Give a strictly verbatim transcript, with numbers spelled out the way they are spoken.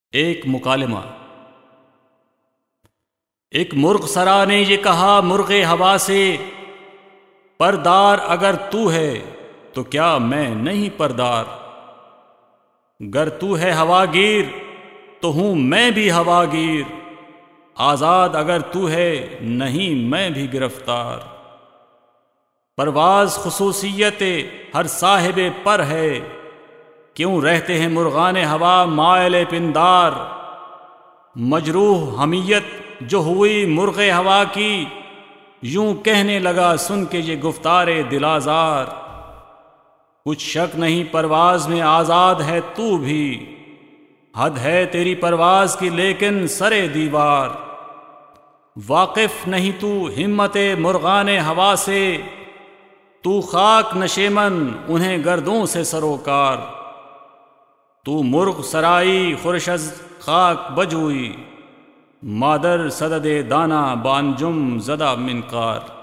ایک مکالمہ۔ ایک مرغ سرا نے یہ کہا مرغ ہوا سے، پردار اگر تو ہے تو کیا میں نہیں پردار؟ گر تو ہے ہوا گیر تو ہوں میں بھی ہوا گیر، آزاد اگر تو ہے نہیں میں بھی گرفتار۔ پرواز خصوصیت ہر صاحب پر ہے، کیوں رہتے ہیں مرغان ہوا مائل پندار؟ مجروح حمیت جو ہوئی مرغ ہوا کی، یوں کہنے لگا سن کے یہ گفتار دل آزار۔ کچھ شک نہیں پرواز میں آزاد ہے تو بھی، حد ہے تیری پرواز کی لیکن سرے دیوار۔ واقف نہیں تو ہمت مرغان ہوا سے، تو خاک نشیمن انہیں گردوں سے سروکار۔ تو مرغ سرائی خورش از خاک بجوئی، مادر صدد دانہ بانجم زدہ منقار۔